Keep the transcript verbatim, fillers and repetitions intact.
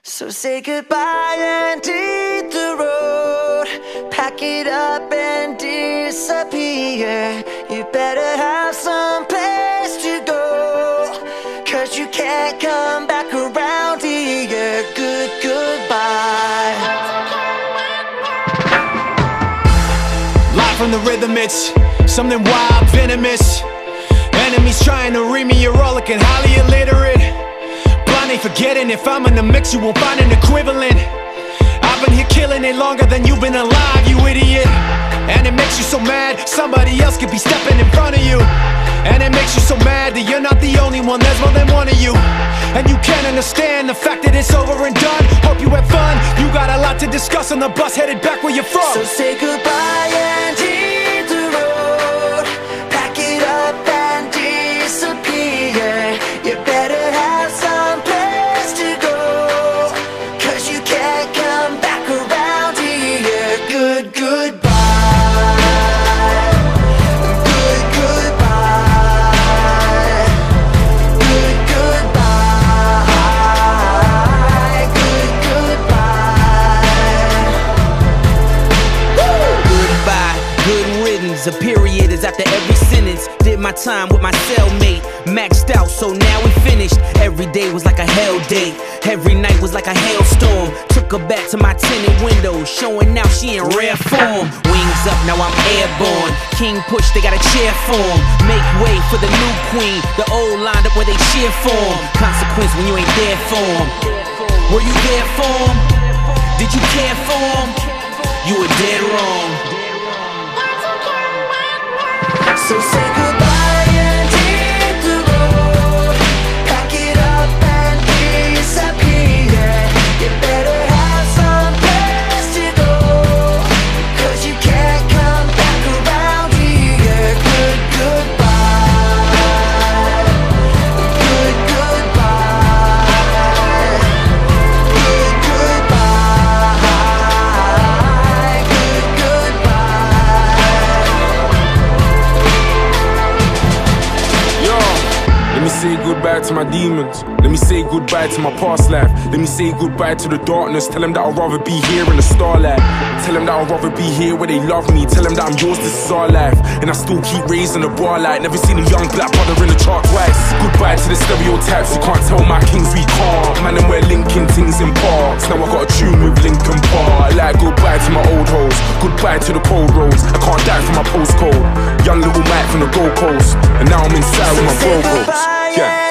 So say goodbye and hit the road. Pack it up and disappear. You better have some place to go, 'cause you can't come back around here. Good, goodbye. Live from the rhythm, it's something wild, venomous. Enemies trying to read me, you're all looking highly illiterate. Blind ain't forgetting, if I'm in the mix you won't find an equivalent. I've been here killing it longer than you've been alive, you idiot. And it makes you so mad, somebody else could be stepping in front of you. And it makes you so mad that you're not the only one, there's more than one of you. And you can't understand the fact that it's over and done. Hope you had fun, you got a lot to discuss on the bus headed back where you're from. So say goodbye and hit the road. Pack it up and disappear. You better have some place to go, 'cause you can't come back around here. Good, goodbye. A period is after every sentence. Did my time with my cellmate, maxed out, so now we finished. Every day was like a hell day, every night was like a hailstorm. Took her back to my tinted windows, showing now she in rare form. Wings up, now I'm airborne. King push, they got a chair form. Make way for the new queen, the old lined up where they cheer form. Consequence when you ain't there for 'em. Were you there for 'em? Did you care for 'em? You were dead wrong. So say goodbye and hit the road. Pack it up and disappear. You better have some place to go, 'cause you can't come back around here. Good, goodbye. Good, goodbye. Good, goodbye. Good, goodbye. Let me say goodbye to my demons. Let me say goodbye to my past life. Let me say goodbye to the darkness. Tell them that I'd rather be here in the starlight. Tell them that I'd rather be here where they love me. Tell them that I'm yours, this is our life. And I still keep raising the bar light. Never seen a young black brother in the chart twice. Goodbye to the stereotypes. You can't tell my kings we can't. Man, and we're linking things in parks. Now I got a tune with Linkin Park. Like goodbye to my old hoes. Goodbye to the cold roads. I can't die from my postcode. Young little Mike from the Gold Coast. And now I'm inside with my bro. Yeah.